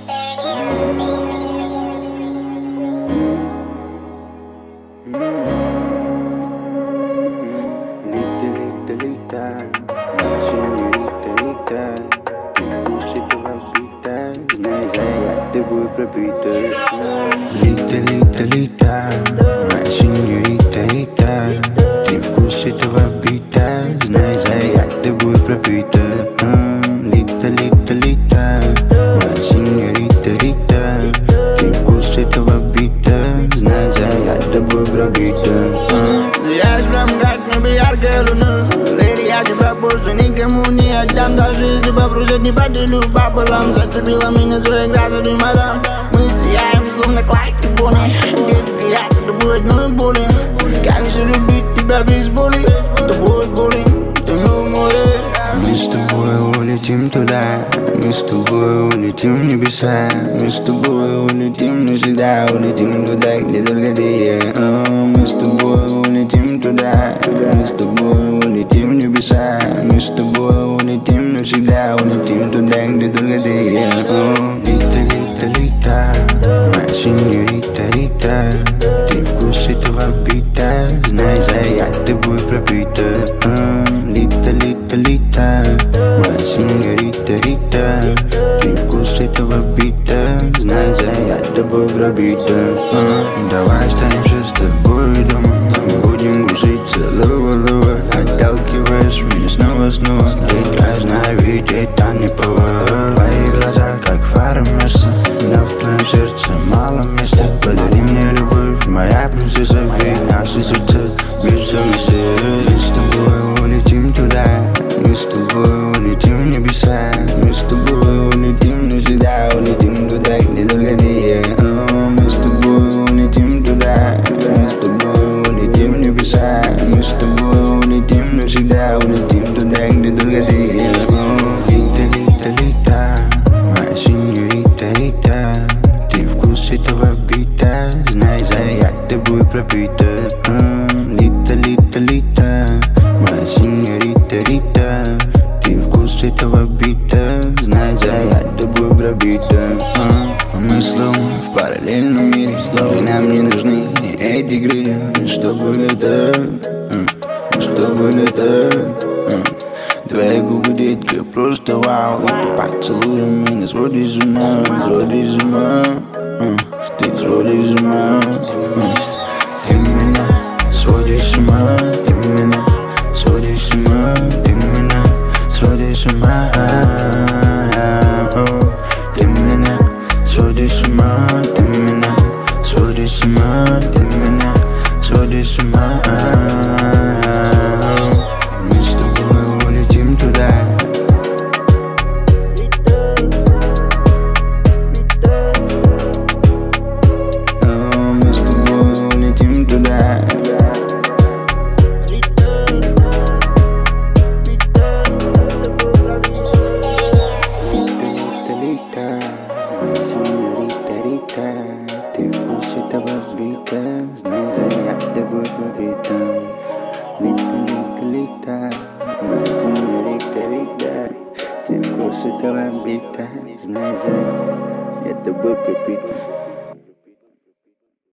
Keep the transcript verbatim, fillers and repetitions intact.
Лита, лита, лита, моя сеньорита, рита. Ты в курсе этого бита, знай, зая, ты будешь пропита. Лита, лита, лита, моя сеньорита, рита. Ты в курсе этого бита, знай, зая, ты будешь пропита. Я прям как небо яркая луна. Леди, я тебя больше никому не отдам. Даже если попросят, не поделю пополам. Зацепила меня своей красотой, мадам. Мы сияем, словно Клайд и Бонни. Детка, я тобой одной боли. Как же любить тебя без боли? Это будет боли, тону в море. Мы с тобой улетим туда, мы с тобой улетим в небеса. Мы с тобой улетим навсегда, улетим туда, где только ты. Мы с тобой улетим туда, мы с тобой улетим в небеса. Мы с тобой улетим навсегда, улетим туда, где только ты. Лита, лита, лита, моя сеньорита, рита. Ты в курсе этого бита, знай, зая, ты будешь пропита. Лита, лита, лита, моя сеньорита, рита. Ты в курсе этого бита, знай, зая, ты будешь пропита. Давай останемся с тобой дома, мы будем грузить целого-лова. Отталкиваешь меня снова-снова, прекрасно видеть, а не повод. Твои глаза, как фары Мерса, но в твоем сердце мало места. Подари мне любовь, моя принцесса, ведь наши сердца бьются вместе. Мы с тобой улетим туда, мы с тобой улетим в небеса. Мы с тобой улетим навсегда, улетим туда, где только ты. Мы с тобой улетим туда, мы с тобой улетим в небеса. Мы с тобой улетим навсегда, улетим туда, где только ты. Лита, лита, лита, моя сеньорита, рита. Ты в курсе этого бита, знай, зая, ты будешь пропита. Лита, лита, лита, моя сеньорита, рита. Ты в курсе этого бита, знай, зая, ты будешь пропита. Мы словно в параллельном мире, и нам не нужны эти игры, чтобы летать, чтобы летать. Твои губы, детка, просто вау. И ты поцелуй меня, сводишь с ума, сводишь с ума. Ты сводишь с ума. Ты меня сводишь с ума, ты меня сводишь с ума, ты меня сводишь с ума. Ты меня сводишь с ума, ты меня сводишь с ума, ты меня сводишь с ума. Мы с тобой улетим туда. Мы с тобой улетим туда. Лита, сеньорита, рита. Ты в курсе этого бита, знай, зая, ты будешь пропита. Лита, лита, лита, моя сеньорита, рита. Ты в курсе этого бита, знай, зая, я тобой пропита.